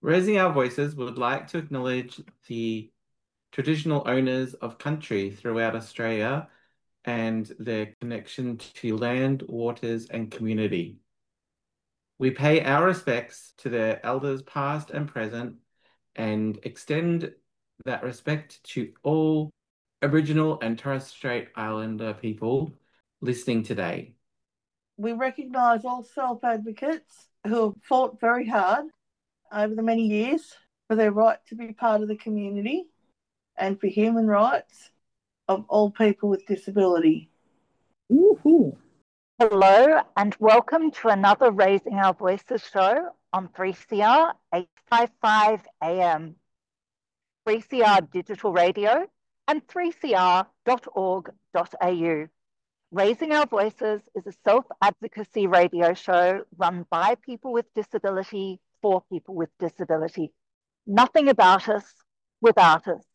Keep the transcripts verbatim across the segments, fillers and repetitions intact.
Raising Our Voices would like to acknowledge the traditional owners of country throughout Australia and their connection to land, waters, and community. We pay our respects to their elders past and present and extend that respect to all Aboriginal and Torres Strait Islander people listening today. We recognise all self-advocates who have fought very hard over the many years for their right to be part of the community and for human rights of all people with disability. Woohoo! Hello and welcome to another Raising Our Voices show on three C R eight fifty-five A M, three C R Digital Radio and three C R dot org dot A U. Raising Our Voices is a self-advocacy radio show run by people with disability for people with disability. Nothing about us without us.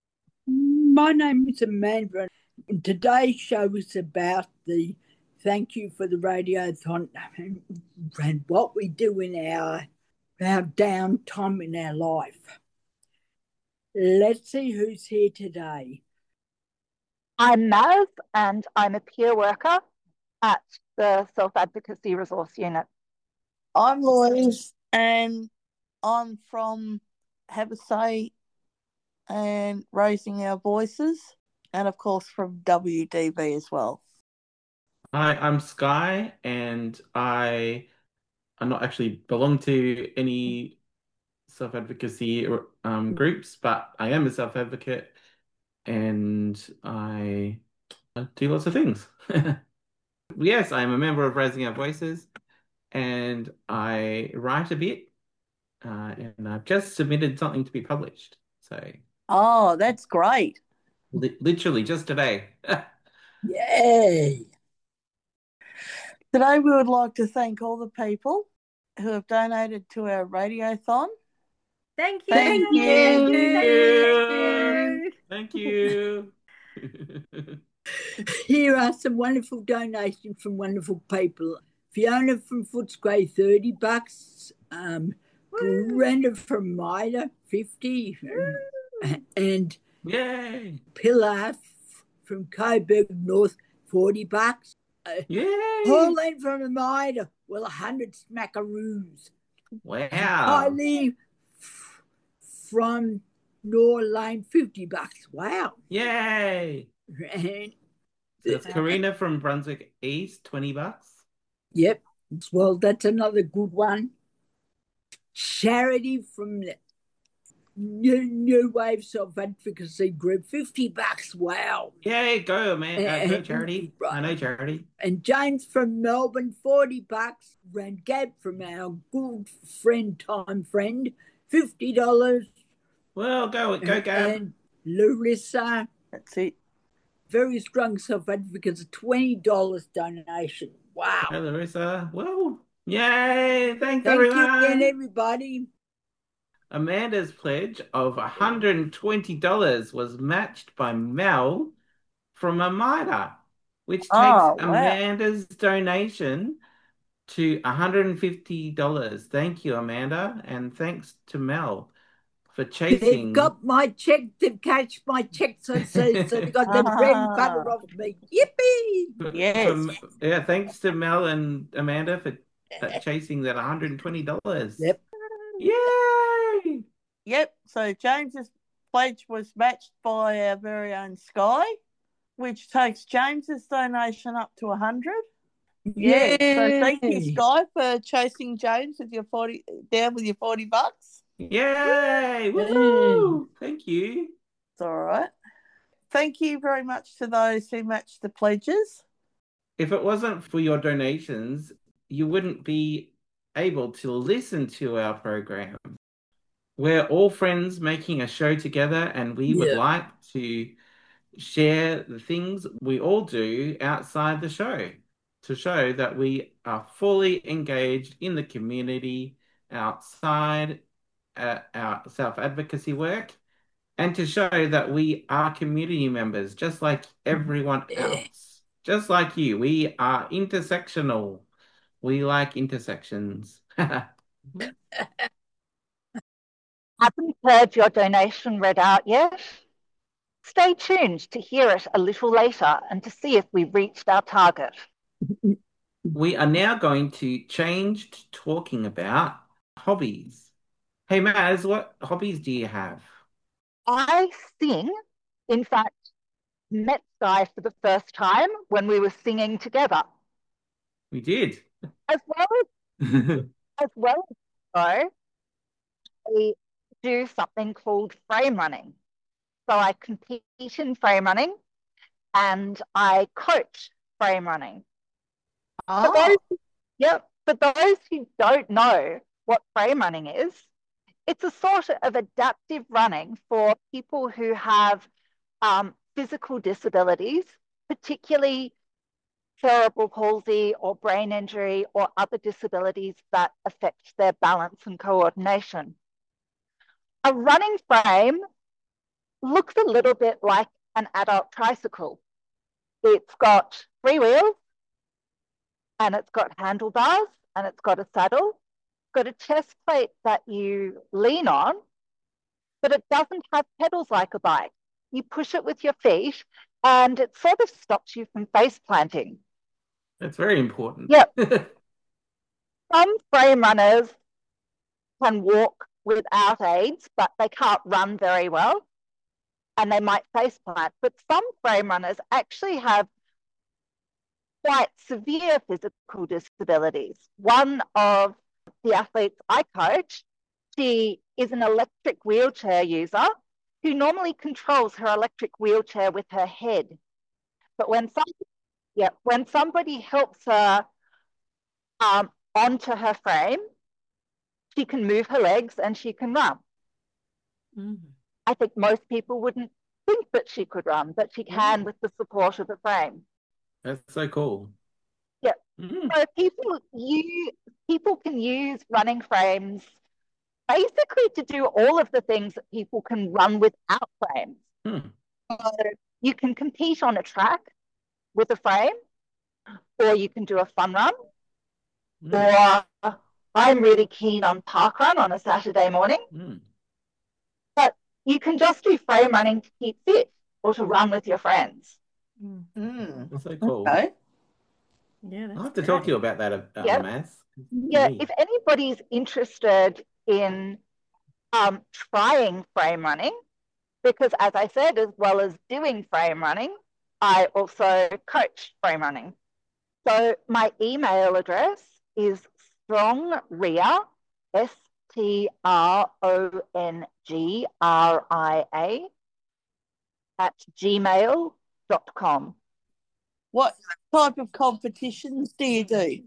My name is Amanda, and today's show is about the thank you for the radiothon and what we do in our, our downtime in our life. Let's see who's here today. I'm Mav, and I'm a peer worker at the Self-Advocacy Resource Unit. I'm Louise, and I'm from Have a Say and Raising Our Voices, and of course from W D V as well. Hi, I'm Sky, and I am not actually belong to any self-advocacy um, groups, but I am a self-advocate, and I do lots of things. Yes, I am a member of Raising Our Voices, and I write a bit, uh, and I've just submitted something to be published. So, Oh, that's great. li literally just today. Yay! Today we would like to thank all the people who have donated to our radiothon. Thank you. Thank you. Thank you. Thank you. Here are some wonderful donations from wonderful people. Fiona from Footscray, thirty bucks. Um, Brenda from Mida, fifty. And Yay! Pilar from Coburg North, forty bucks. Uh, Yay! Pauline from Amida, well, one hundred smackaroos. Wow. Kylie from Nor Lane, fifty bucks. Wow. Yay! And There's Karina from Brunswick East, twenty bucks. Yep. Well, that's another good one. Charity from the New, New Wave Self-Advocacy Group, fifty bucks. Wow. Yay, go, man. Uh, go, And- Charity. right. I know Charity. And James from Melbourne, forty bucks. And Gab from our good friend, time friend, fifty dollars. Well, go, go, Gab. And Larissa, That's it. very strong self-advocates, a twenty dollars donation. Wow. Hey, Larissa. Well, yay. Thanks, Thank everyone. you again, everybody. Amanda's pledge of one hundred twenty dollars was matched by Mel from Amida, which takes Oh, wow. Amanda's donation to one hundred fifty dollars. Thank you, Amanda, and thanks to Mel for They've chasing. got my check. They've cashed my check, so, so, so they got the bread and butter off me. Yippee! Yes. from- yeah, thanks to Mel and Amanda for that, chasing that one hundred twenty dollars. Yep. Yay! Yep. So James's pledge was matched by our very own Sky, which takes James's donation up to one hundred. Yeah. So thank you, Yay. Sky, for chasing James with your forty down with your forty bucks. Yay! Woo! Thank you. It's all right. Thank you very much to those who matched the pledges. If it wasn't for your donations, you wouldn't be able to listen to our program. We're all friends making a show together, and we would Yeah. like to share the things we all do outside the show to show that we are fully engaged in the community outside uh, our self-advocacy work, and to show that we are community members just like everyone else. Just like you, we are intersectional. We like intersections. haven't heard your donation read out yet, stay tuned to hear it a little later and to see if we've reached our target. We are now going to change to talking about hobbies. Hey, Maz, what hobbies do you have? I sing. In fact, met Sky for the first time when we were singing together. We did. As well as, as well as so, I do something called frame running. So I compete in frame running and I coach frame running. For those, Oh, yep, for those who don't know what frame running is, it's a sort of adaptive running for people who have um, physical disabilities, particularly cerebral palsy or brain injury or other disabilities that affect their balance and coordination. A running frame looks a little bit like an adult tricycle. It's got three wheels and it's got handlebars and it's got a saddle, it's got a chest plate that you lean on, but it doesn't have pedals like a bike. You push it with your feet and it sort of stops you from face planting. That's very important. Yep. Some frame runners can walk without aids, but they can't run very well and they might face plant. But some frame runners actually have quite severe physical disabilities. One of the athletes I coach, she is an electric wheelchair user who normally controls her electric wheelchair with her head. But when some, yeah, when somebody helps her um, onto her frame, she can move her legs and she can run. Mm. I think most people wouldn't think that she could run, but she can with the support of the frame. That's so cool. Yeah. Mm. So people use, people can use running frames basically to do all of the things that people can run without frames. Mm. So you can compete on a track with a frame, or you can do a fun run, Mm. or I'm really keen on park run on a Saturday morning. Mm. But you can just do frame running to keep fit or to run with your friends. mm. That's so cool. Okay. Yeah, that's I'll have to great. talk to you about that, uh, Yep. Maz. Yeah, Me. if anybody's interested in um, trying frame running, because as I said, as well as doing frame running, I also coach frame running. So my email address is strongria, S T R O N G R I A, at gmail dot com. What type of competitions do you do?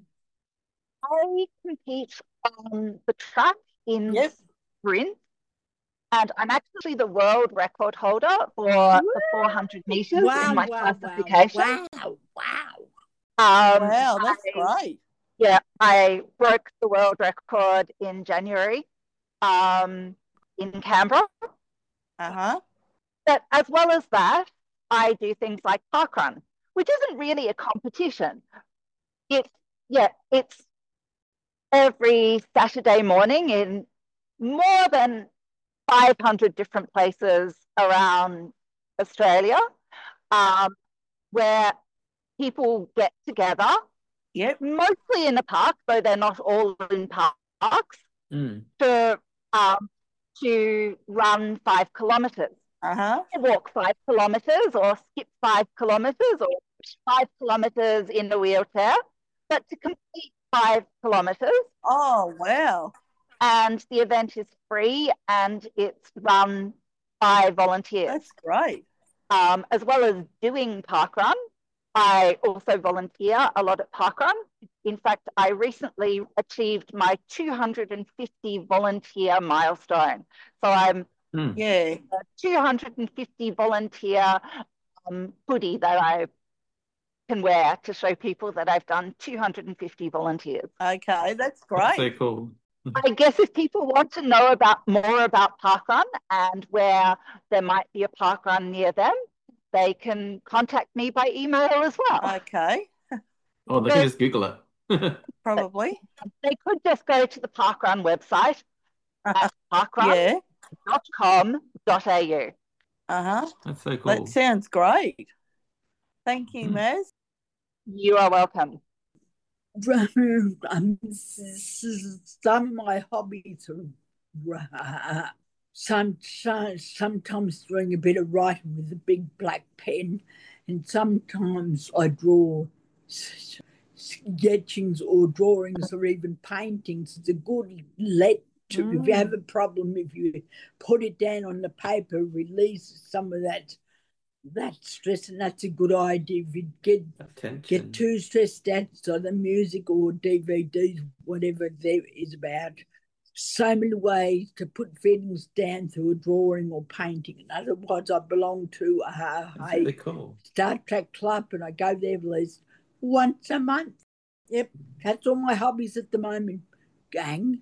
I compete on the track in Yep. sprint, and I'm actually the world record holder for the four hundred meters Wow, in my wow, wow, classification. wow, wow. Um, Wow, that's I- great. Yeah, I broke the world record in January um, in Canberra. Uh-huh. But as well as that, I do things like parkrun, which isn't really a competition. It's, yeah, it's every Saturday morning in more than five hundred different places around Australia, um, where people get together, Yep. mostly in a park, though they're not all in parks, Mm. to um, to run five kilometres. Uh-huh. Walk five kilometres or skip five kilometres or push five kilometres in a wheelchair, but to complete five kilometres. Oh, wow. And the event is free and it's run by volunteers. That's great. Um, as well as doing parkrun, I also volunteer a lot at parkrun. In fact, I recently achieved my two hundred fifty volunteer milestone. So I'm Mm. Yeah. a two hundred fifty volunteer um, hoodie that I can wear to show people that I've done two hundred fifty volunteers. Okay, that's That's so great. cool. I guess if people want to know about more about parkrun and where there might be a parkrun near them, they can contact me by email as well. Okay, Oh, they can just Google it. probably. They could just go to the parkrun website at parkrun Yeah. dot com dot a u. Uh-huh. That's so That cool. sounds great. Thank you, Hmm. Maz. You are welcome. Um, some of my hobbies are some, some, sometimes doing a bit of writing with a big black pen, and sometimes I draw s- sketchings or drawings or even paintings. It's a good let to, if you have Mm. a problem, if you put it down on the paper, release some of that that stress, and that's a good idea. If you get Attention. get too stressed out, so the music or D V Ds, whatever there is about, so many ways to put feelings down through a drawing or painting. And otherwise, I belong to a, That's a really cool. Star Trek club, and I go there at least once a month. Yep, that's all my hobbies at the moment, gang.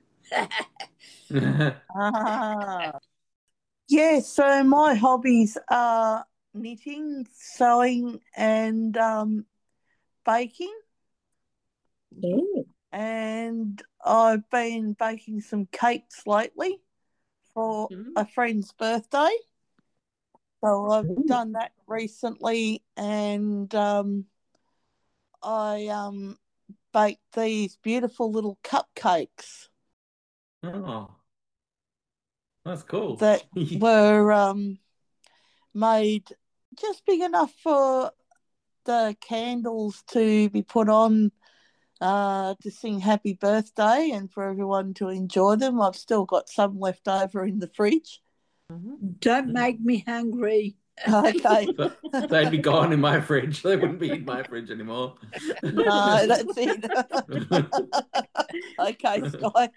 Ah. Yeah, so my hobbies are knitting, sewing, and um, baking. Oh. And I've been baking some cakes lately for Mm. a friend's birthday. So I've Ooh. done that recently, and um, I um, baked these beautiful little cupcakes Oh, that's cool. that were um, made just big enough for the candles to be put on uh, to sing happy birthday and for everyone to enjoy them. I've still got some left over in the fridge. Don't make me hungry. Okay. But they'd be gone in my fridge. They wouldn't be in my fridge anymore. No, that's it. Okay, Sky.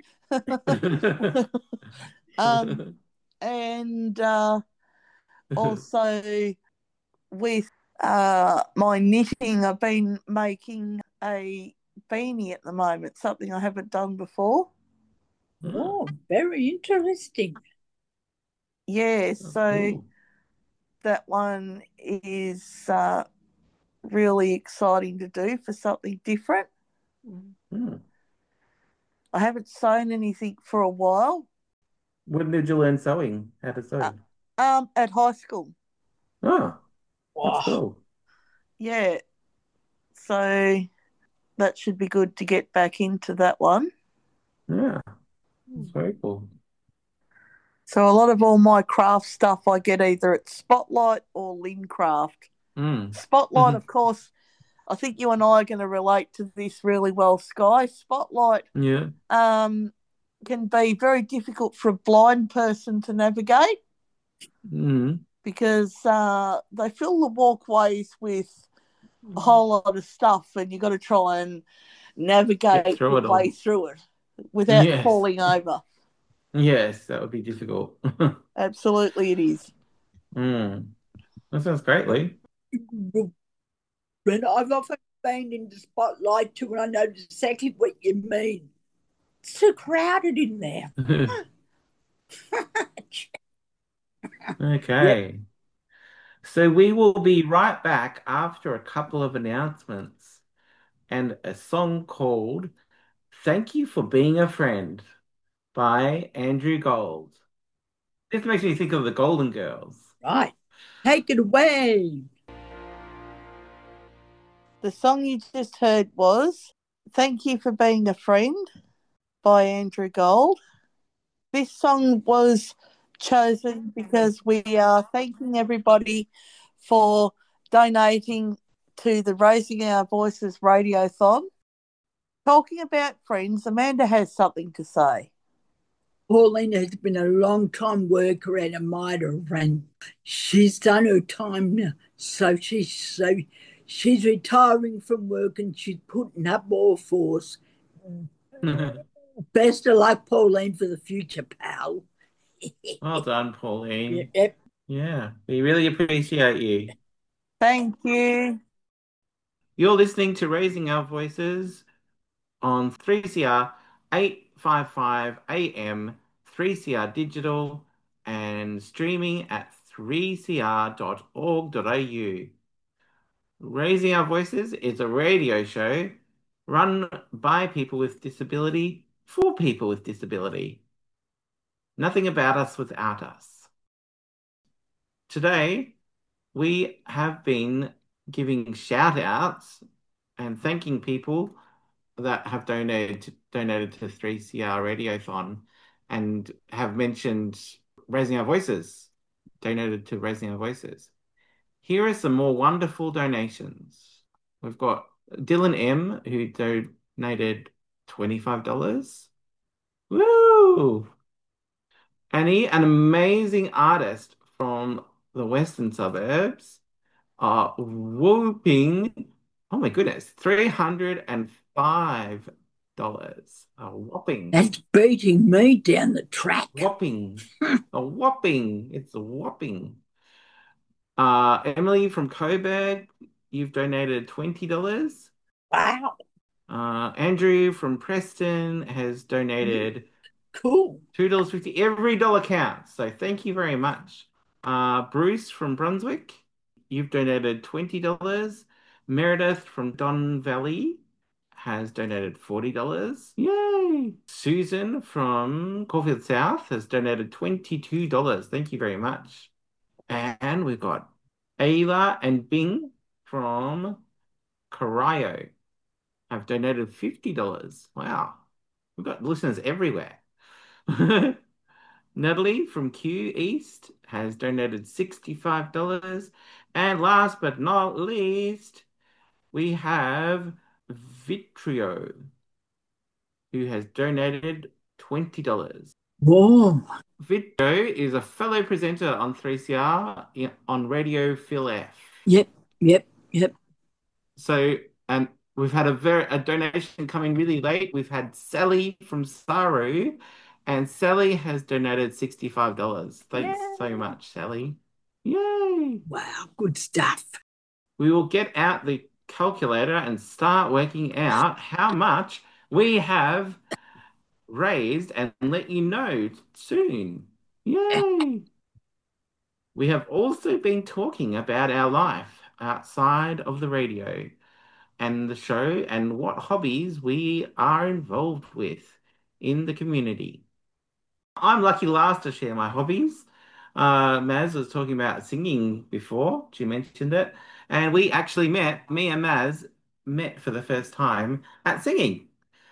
um, and uh, also with uh, my knitting, I've been making a beanie at the moment, something I haven't done before. Oh, very interesting. Yeah, Oh, so cool. that one is uh, really exciting to do for something different. Hmm. I haven't sewn anything for a while. When did you learn sewing? How to Uh, sew? um, at high school. Oh, that's Oh, cool. Yeah, so that should be good to get back into that one. Yeah, that's very cool. So a lot of all my craft stuff I get either at Spotlight or Lincraft. Mm. Spotlight, of course, I think you and I are going to relate to this really well, Sky. Spotlight Yeah. um, can be very difficult for a blind person to navigate Mm. because uh, they fill the walkways with a whole lot of stuff, and you've got to try and Get navigate through your it way all. through it without Yes. falling over. Yes, that would be difficult. Absolutely, it is. Mm. That sounds great, Lee. but I've often been in the spotlight too, and I know exactly what you mean. It's too crowded in there. Yep. Okay. So we will be right back after a couple of announcements and a song called Thank You for Being a Friend by Andrew Gold. This makes me think of the Golden Girls. Right. Take it away. The song you just heard was Thank You for Being a Friend by Andrew Gold. This song was chosen because we are thanking everybody for donating to the Raising Our Voices Radiothon. Talking about friends, Amanda has something to say. Pauline has been a long time worker at a miter, and she's done her time now. So she's so she's retiring from work, and she's putting up all force. Best of luck, Pauline, for the future, pal. Well done, Pauline. Yep. Yeah, we really appreciate you. Thank you. You're listening to Raising Our Voices on three C R eight fifty-five A M, three C R Digital, and streaming at three c r dot org dot a u. Raising Our Voices is a radio show run by people with disability for people with disability. Nothing about us without us. Today, we have been giving shout outs and thanking people that have donated donated to three C R Radiothon and have mentioned Raising Our Voices, donated to Raising Our Voices. Here are some more wonderful donations. We've got Dylan M, who donated twenty-five dollars. Woo! Annie, an amazing artist from the western suburbs, are whooping, oh my goodness, three hundred five dollars. A whopping, That's beating me down the track. whopping, a whopping. It's a whopping. Uh, Emily from Coburg, you've donated twenty dollars. Wow. Uh, Andrew from Preston has donated Cool. two dollars fifty. Every dollar counts. So thank you very much. Uh, Bruce from Brunswick, you've donated twenty dollars. Meredith from Don Valley has donated forty dollars. Yay! Susan from Caulfield South has donated twenty-two dollars. Thank you very much. And we've got Ayla and Bing from Corio have donated fifty dollars. Wow. We've got listeners everywhere. Natalie from Q East has donated sixty-five dollars. And last but not least, we have Vitrio, who has donated twenty dollars. Whoa. Vitrio is a fellow presenter on three C R in- on Radio Phil F. Yep, yep, yep. So, and we've had a very a donation coming really late. We've had Sally from Saru, and Sally has donated sixty-five dollars. Thanks Yay. so much, Sally. Yay! Wow, good stuff. We will get out the calculator and start working out how much we have raised and let you know soon. Yay! We have also been talking about our life outside of the radio and the show and what hobbies we are involved with in the community. I'm lucky last to share my hobbies. Uh, Maz was talking about singing before. She mentioned it. And we actually met, me and Maz met for the first time at singing.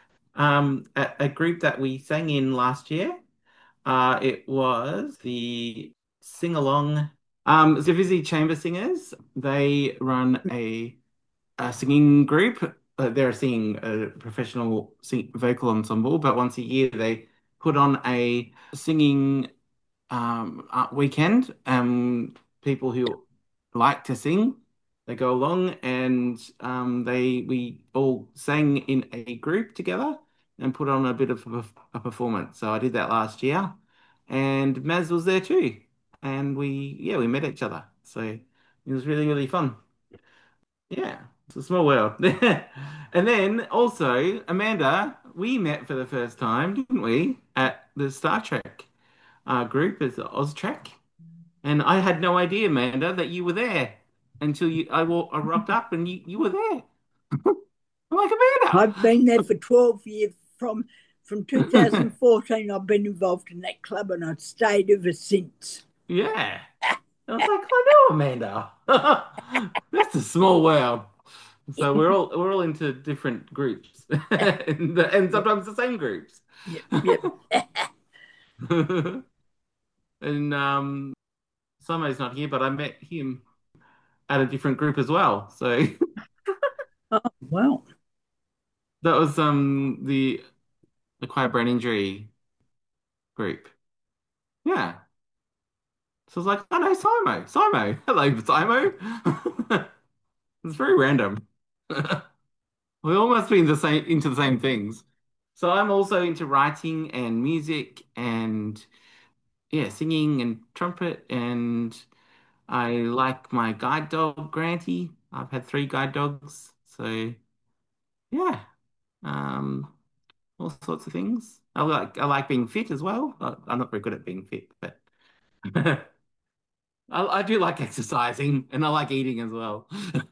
Um, a, a group that we sang in last year. Uh, it was the Sing Along. Um, the Visi Chamber Singers. They run a a singing group. Uh, they're a singing a professional sing vocal ensemble, but once a year they put on a singing um, uh, weekend. Um, people who like to sing, they go along and um, they we all sang in a group together and put on a bit of a, a performance. So I did that last year, and Maz was there too, and we yeah we met each other. So it was really really fun. Yeah, it's a small world. And then also, Amanda, we met for the first time, didn't we, at the Star Trek uh, group as Oztrek. And I had no idea, Amanda, that you were there until you I, wa- I rocked up and you, you were there. I'm like, I've been there Amanda. for twelve years. From from two thousand fourteen, I've been involved in that club and I've stayed ever since. Yeah. I was like, I know Amanda. That's a small world. So we're all we're all into different groups, and, and sometimes the same groups. Yep, yep. And um, Simo's not here, but I met him at a different group as well. So Oh, well. that was um the acquired brain injury group. Yeah. So I was like, oh no, Simo, Simo, hello, Simo. It's very random. We all must be in the same into the same things. So I'm also into writing and music and yeah, singing and trumpet and I like my guide dog, Granty. I've had three guide dogs. So yeah, um, all sorts of things. I like I like being fit as well. I- I'm not very good at being fit, but I, I do like exercising and I like eating as well.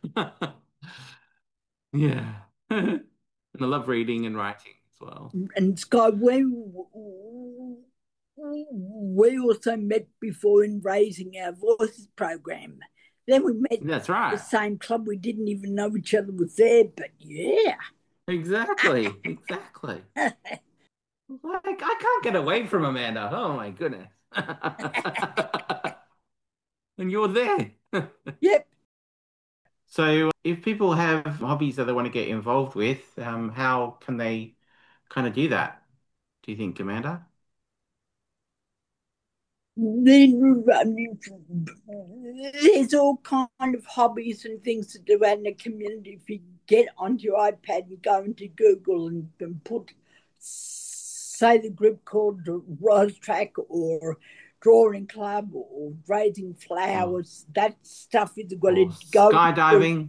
Yeah. And I love reading and writing as well. And Sky, where we also met before in Raising Our Voices program. Then we met That's at right. the same club. We didn't even know each other was there, but yeah. Exactly. Exactly. Like, I can't get away from Amanda. Oh my goodness. And you're there. Yep. So if people have hobbies that they want to get involved with, um, how can they kind of do that? Do you think, Amanda? Then um, there's all kind of hobbies and things to do out in the community. If you get onto your iPad and go into Google and, and put, say, the group called Rose Track or Drawing Club or Raising Oh, Flowers, that stuff is going or to go skydiving?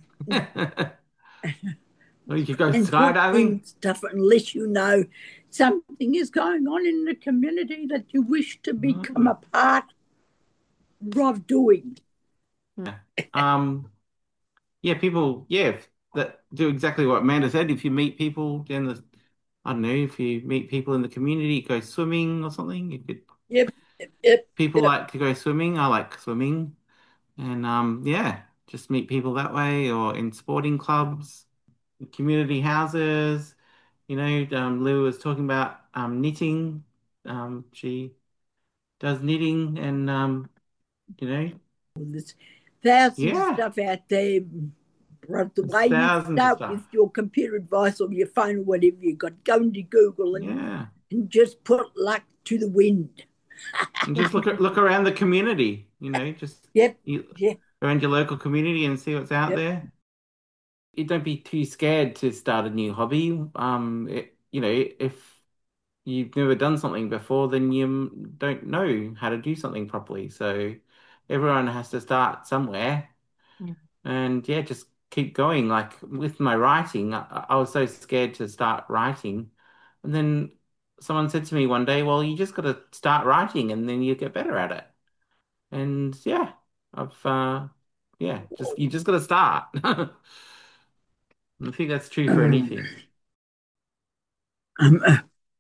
Or you could go and put skydiving? in stuff unless you know something is going on in the community that you wish to become Oh, a part of doing. yeah. Um, yeah, people, yeah, that do exactly what Amanda said. If you meet people in the, I don't know, if you meet people in the community, go swimming or something. You could, Yep, yep, yep, people yep. like to go swimming. I like swimming. And um, yeah, just meet people that way or in sporting clubs, community houses. You know, um, Lou was talking about um, knitting. Um, she does knitting and, um, you know, There's thousands of yeah, stuff out there. But the there's way you thousands of start with stuff. your computer device or your phone or whatever you got, go into Google and, Yeah. and just put luck to the wind. And just look at, look around the community, you know, just Yep, you, yep, around your local community and see what's out yep. there. You don't be too scared to start a new hobby. Um, it, you know, if you've never done something before, then you don't know how to do something properly. So everyone has to start somewhere. Mm. And yeah, just keep going. Like with my writing, I, I was so scared to start writing. And then someone said to me one day, well, you just got to start writing and then you get better at it. And yeah, I've, uh, yeah, just, you just got to start. I think that's true for Um, anything. um, uh,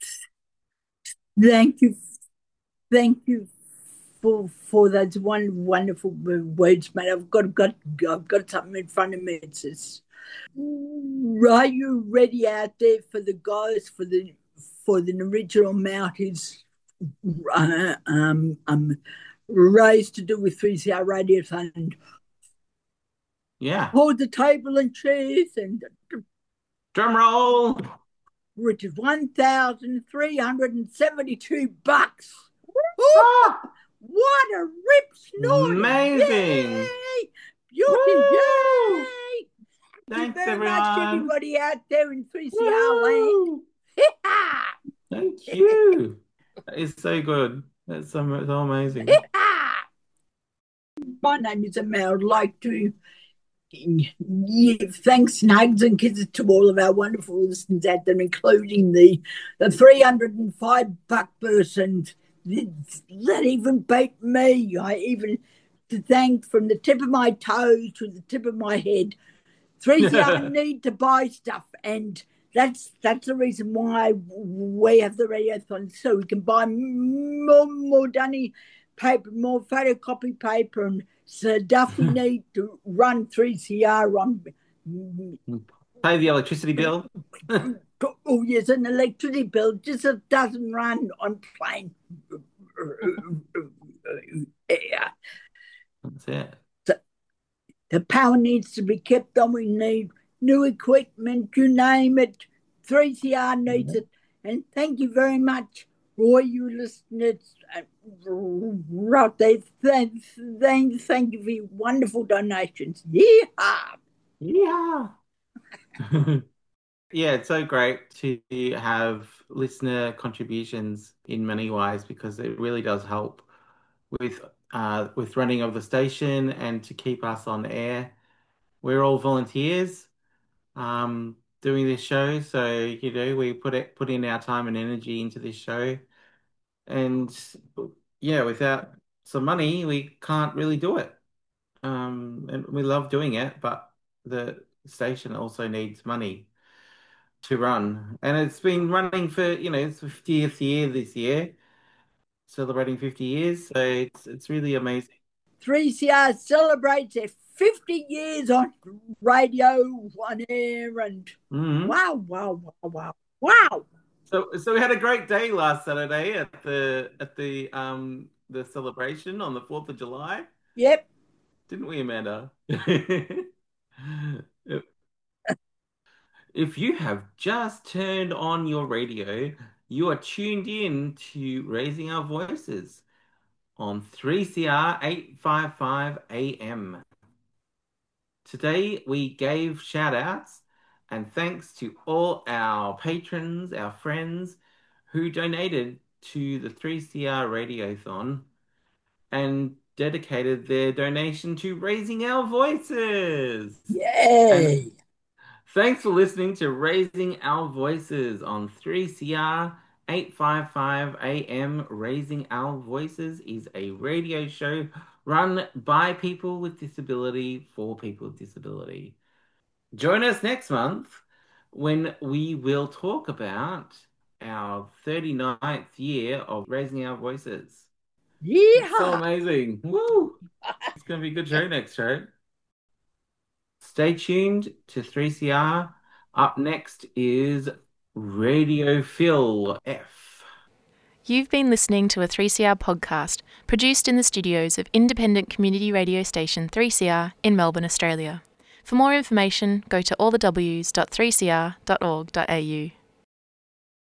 thank you, thank you for for those one wonderful words, mate. I've got got I've got something in front of me. It says, "Are you ready out there for the guys for the for the original amount is uh, um um raised to do with three C R radios and Yeah. hold the table and chairs and Drum roll. which is one thousand three hundred and seventy two bucks." Ooh, Ah, what a rip snorting! amazing. Yay! Beauty! Woo! Yay! Thank you Thanks, very much, everyone. everybody out there in three C R land. Woo! Thank you. That is so good. That's so, so amazing. My name is Emma. I'd like to give thanks and hugs and kisses to all of our wonderful listeners out there, including the, the three hundred five buck persons that even beat me. I even to thank from the tip of my toes to the tip of my head. three C R need to buy stuff, and that's that's the reason why we have the radiothon, so we can buy more, more dunny paper, more photocopy paper, and stuff we need to run three C R on. Pay the electricity bill. Oh yes, an electricity bill just doesn't run on plain air. That's it. So the power needs to be kept on. We need new equipment, you name it. three C R needs Mhm. it. And thank you very much for you listeners right there. Thank, thank, thank you for your wonderful donations. Yeah. Yeah. Yeah, it's so great to have listener contributions in many ways because it really does help with uh, with running of the station and to keep us on air. We're all volunteers um, doing this show, so you know we put it put in our time and energy into this show, and yeah, without some money, we can't really do it. Um, and we love doing it, but the station also needs money to run. And it's been running for, you know, it's the fiftieth year this year. celebrating fifty years. So it's it's really amazing. three C R celebrates their fifty years on radio, on air, and Mhm. wow, wow, wow, wow, wow. So so we had a great day last Saturday at the at the um the celebration on the fourth of July, Yep. didn't we, Amanda? If you have just turned on your radio, you are tuned in to Raising Our Voices on three C R eight fifty-five A M. Today we gave shout outs and thanks to all our patrons, our friends who donated to the three C R Radiothon and dedicated their donation to Raising Our Voices. And Yay. thanks for listening to Raising Our Voices on three C R eight fifty-five A M. Raising Our Voices is a radio show run by people with disability for people with disability. Join us next month when we will talk about our thirty-ninth year of Raising Our Voices. It's so Yeehaw. amazing. Woo! It's going to be a good show next show. Stay tuned to three C R. Up next is Radio Phil F. You've been listening to a three C R podcast produced in the studios of independent community radio station three C R in Melbourne, Australia. For more information, go to all the w s dot three c r dot org dot a u.